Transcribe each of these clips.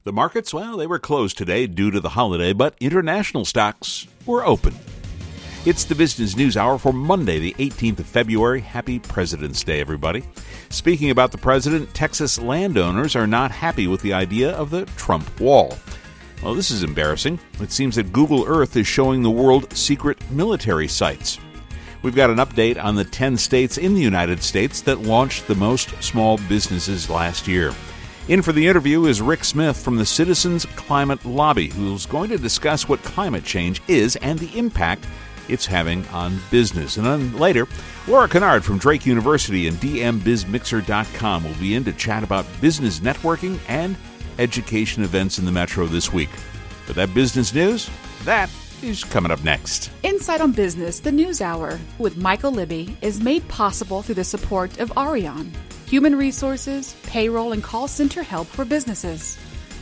The markets, well, they were closed today due to the holiday, but international stocks were open. It's the Business News Hour for Monday, the 18th of February. Happy President's Day, everybody. Speaking about the president, Texas landowners are not happy with the idea of the Trump wall. Well, this is embarrassing. It seems that Google Earth is showing the world secret military sites. We've got an update on the 10 states in the United States that launched the most small businesses last year. In for the interview is Rick Smith from the Citizens Climate Lobby, who's going to discuss what climate change is and the impact it's having on business. And then later, Laura Kennard from Drake University and dmbizmixer.com will be in to chat about business networking and education events in the Metro this week. But that business news, that is coming up next. Insight on Business, the News Hour, with Michael Libby, is made possible through the support of Arion, human resources, payroll, and call center help for businesses.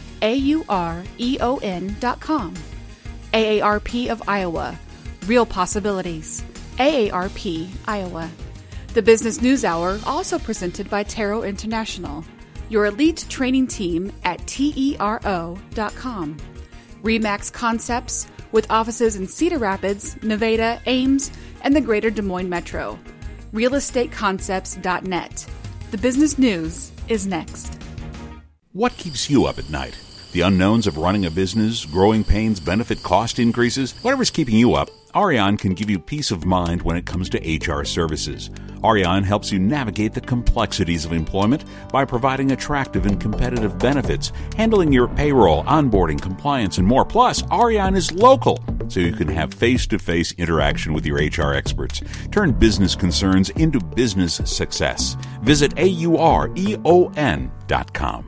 AUREON.com. AARP of Iowa. Real Possibilities. AARP, Iowa. The Business News Hour, also presented by Taro International, your elite training team at TERO.com. RE/MAX Concepts, with offices in Cedar Rapids, Nevada, Ames, and the greater Des Moines Metro. realestateconcepts.net. The business news is next. What keeps you up at night? The unknowns of running a business, growing pains, benefit cost increases, whatever's keeping you up, Arion can give you peace of mind when it comes to HR services. Arion helps you navigate the complexities of employment by providing attractive and competitive benefits, handling your payroll, onboarding, compliance, and more. Plus, Arion is local, so you can have face-to-face interaction with your HR experts. Turn business concerns into business success. Visit AUREON.com.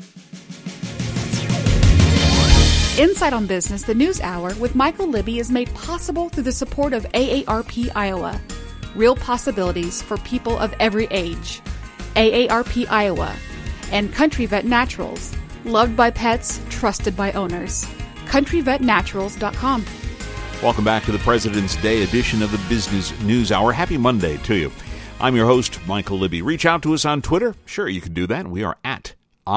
Insight on Business, the News Hour, with Michael Libby is made possible through the support of AARP Iowa. Real Possibilities for people of every age. AARP Iowa. And Country Vet Naturals. Loved by pets, trusted by owners. CountryVetNaturals.com. Welcome back to the President's Day edition of the Business News Hour. Happy Monday to you. I'm your host, Michael Libby. Reach out to us on Twitter. Sure, you can do that. We are at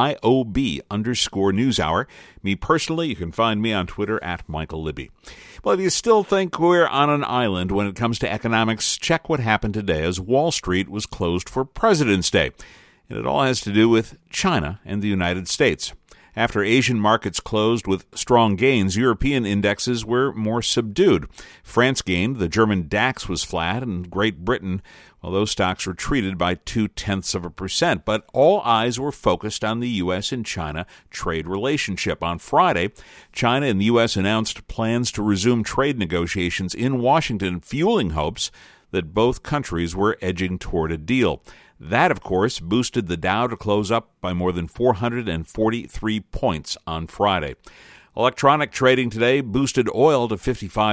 IOB_NewsHour. Me personally, you can find me on Twitter at Michael Libby. Well, if you still think we're on an island when it comes to economics, check what happened today as Wall Street was closed for President's Day. And it all has to do with China and the United States. After Asian markets closed with strong gains, European indexes were more subdued. France gained, the German DAX was flat, and Great Britain, well, those stocks retreated by 0.2%. But all eyes were focused on the U.S. and China trade relationship. On Friday, China and the U.S. announced plans to resume trade negotiations in Washington, fueling hopes that both countries were edging toward a deal. That, of course, boosted the Dow to close up by more than 443 points on Friday. Electronic trading today boosted oil to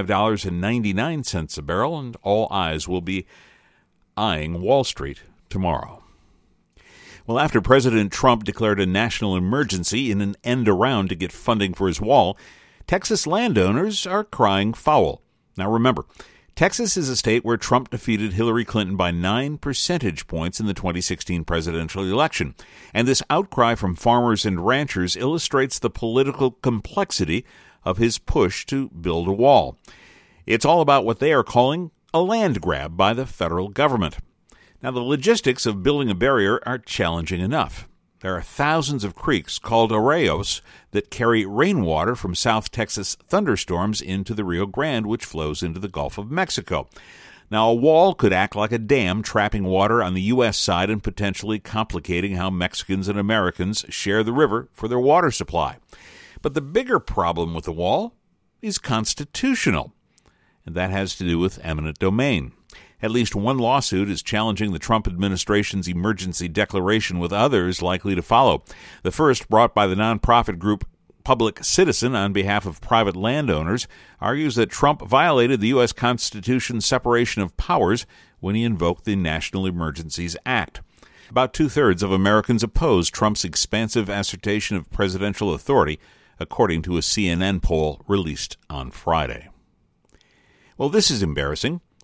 $55.99 a barrel, and all eyes will be eyeing Wall Street tomorrow. Well, after President Trump declared a national emergency in an end around to get funding for his wall, Texas landowners are crying foul. Now remember, Texas is a state where Trump defeated Hillary Clinton by 9 percentage points in the 2016 presidential election. And this outcry from farmers and ranchers illustrates the political complexity of his push to build a wall. It's all about what they are calling a land grab by the federal government. Now, the logistics of building a barrier are challenging enough. There are thousands of creeks called arroyos that carry rainwater from South Texas thunderstorms into the Rio Grande, which flows into the Gulf of Mexico. Now, a wall could act like a dam, trapping water on the U.S. side and potentially complicating how Mexicans and Americans share the river for their water supply. But the bigger problem with the wall is constitutional, and that has to do with eminent domain. At least one lawsuit is challenging the Trump administration's emergency declaration, with others likely to follow. The first, brought by the nonprofit group Public Citizen on behalf of private landowners, argues that Trump violated the U.S. Constitution's separation of powers when he invoked the National Emergencies Act. About two-thirds of Americans oppose Trump's expansive assertion of presidential authority, according to a CNN poll released on Friday. Well, this is embarrassing.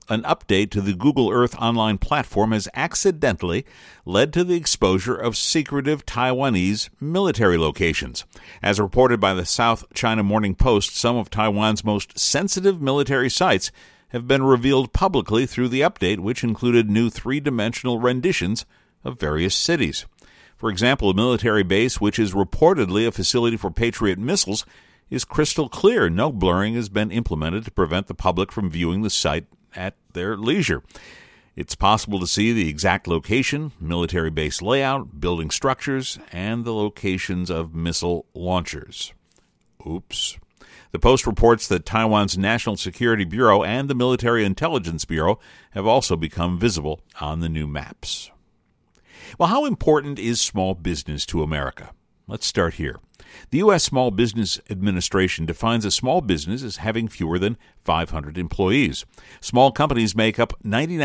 an update to the Google Earth Online platform has accidentally led to the exposure of secretive Taiwanese military locations. As reported by the South China Morning Post, some of Taiwan's most sensitive military sites have been revealed publicly through the update, which included new three-dimensional renditions of various cities. For example, a military base, which is reportedly a facility for Patriot missiles, is crystal clear. No blurring has been implemented to prevent the public from viewing the site at their leisure. It's possible to see the exact location, military base layout, building structures, and the locations of missile launchers. Oops. The Post reports that Taiwan's National Security Bureau and the Military Intelligence Bureau have also become visible on the new maps. Well, how important is small business to America? Let's start here. The U.S. Small Business Administration defines a small business as having fewer than 500 employees. Small companies make up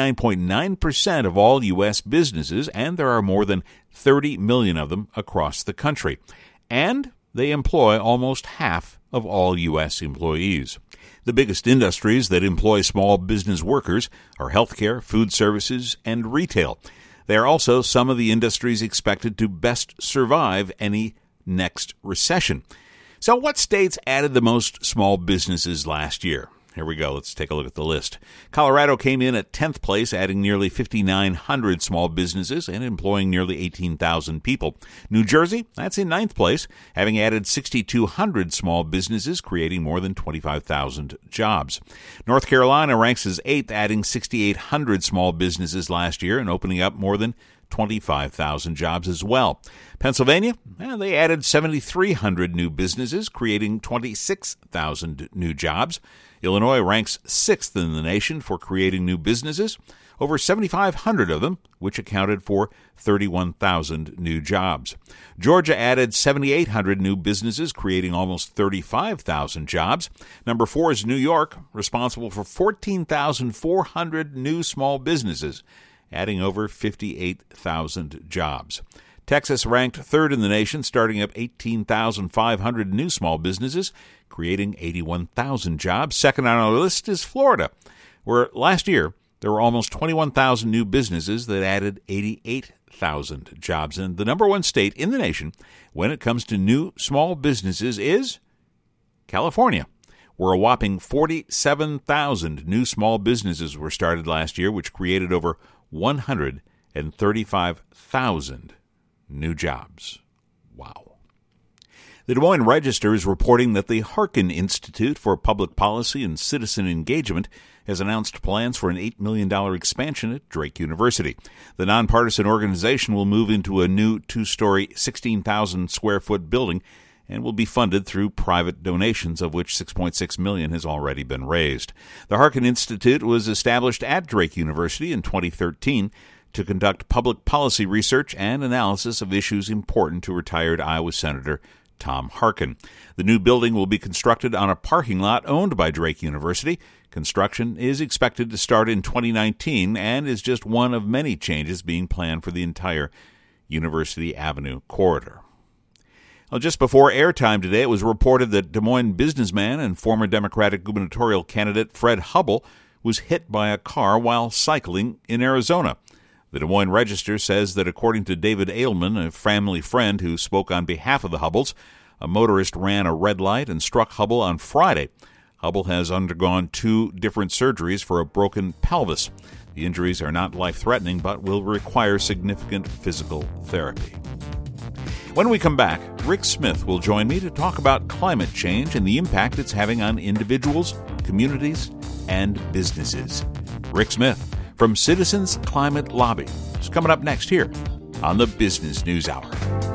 99.9% of all U.S. businesses, and there are more than 30 million of them across the country. And they employ almost half of all U.S. employees. The biggest industries that employ small business workers are healthcare, food services, and retail. They are also some of the industries expected to best survive any next recession. So what states added the most small businesses last year? Here we go. Let's take a look at the list. Colorado came in at 10th place, adding nearly 5,900 small businesses and employing nearly 18,000 people. New Jersey, that's in 9th place, having added 6,200 small businesses, creating more than 25,000 jobs. North Carolina ranks as 8th, adding 6,800 small businesses last year and opening up more than 25,000 jobs as well. Pennsylvania, they added 7,300 new businesses, creating 26,000 new jobs. Illinois ranks 6th in the nation for creating new businesses, over 7,500 of them, which accounted for 31,000 new jobs. Georgia added 7,800 new businesses, creating almost 35,000 jobs. Number 4 is New York, responsible for 14,400 new small businesses, adding over 58,000 jobs. Texas ranked 3rd in the nation, starting up 18,500 new small businesses, creating 81,000 jobs. Second on our list is Florida, where last year there were almost 21,000 new businesses that added 88,000 jobs. And the number one state in the nation when it comes to new small businesses is California, where a whopping 47,000 new small businesses were started last year, which created over 135,000 new jobs. Wow. The Des Moines Register is reporting that the Harkin Institute for Public Policy and Citizen Engagement has announced plans for an $8 million expansion at Drake University. The nonpartisan organization will move into a new 2-story, 16,000-square-foot building and will be funded through private donations, of which $6.6 million has already been raised. The Harkin Institute was established at Drake University in 2013 to conduct public policy research and analysis of issues important to retired Iowa Senator Tom Harkin. The new building will be constructed on a parking lot owned by Drake University. Construction is expected to start in 2019 and is just one of many changes being planned for the entire University Avenue corridor. Well, just before airtime today, it was reported that Des Moines businessman and former Democratic gubernatorial candidate Fred Hubbell was hit by a car while cycling in Arizona. The Des Moines Register says that according to David Ailman, a family friend who spoke on behalf of the Hubballs, a motorist ran a red light and struck Hubbell on Friday. Hubbell has undergone 2 different surgeries for a broken pelvis. The injuries are not life-threatening, but will require significant physical therapy. When we come back, Rick Smith will join me to talk about climate change and the impact it's having on individuals, communities, and businesses. Rick Smith from Citizens Climate Lobby is coming up next here on the Business News Hour.